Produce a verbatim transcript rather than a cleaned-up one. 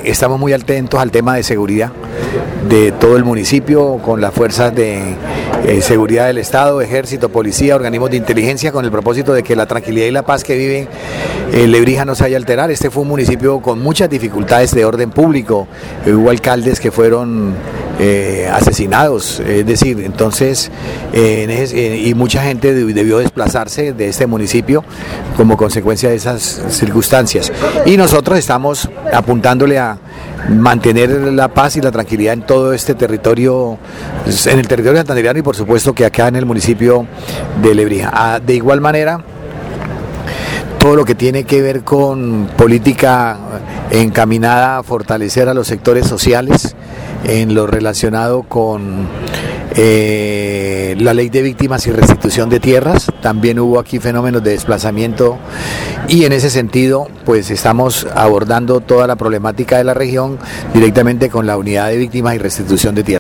estamos muy atentos al tema de seguridad de todo el municipio, con las fuerzas de eh, seguridad del Estado, ejército, policía, organismos de inteligencia, con el propósito de que la tranquilidad y la paz que vive eh, Lebrija no se vaya a alterar. Este fue un municipio con muchas dificultades de orden público, eh, hubo alcaldes que fueron eh, asesinados, es decir, entonces, eh, en ese, eh, y mucha gente debió desplazarse de este municipio como consecuencia de esas circunstancias. Y nosotros estamos apuntándole a mantener la paz y la tranquilidad en todo este territorio, en el territorio santandereano y por supuesto que acá en el municipio de Lebrija. De igual manera, todo lo que tiene que ver con política encaminada a fortalecer a los sectores sociales en lo relacionado con eh, la ley de víctimas y restitución de tierras. También hubo aquí fenómenos de desplazamiento y en ese sentido pues estamos abordando toda la problemática de la región directamente con la unidad de víctimas y restitución de tierras.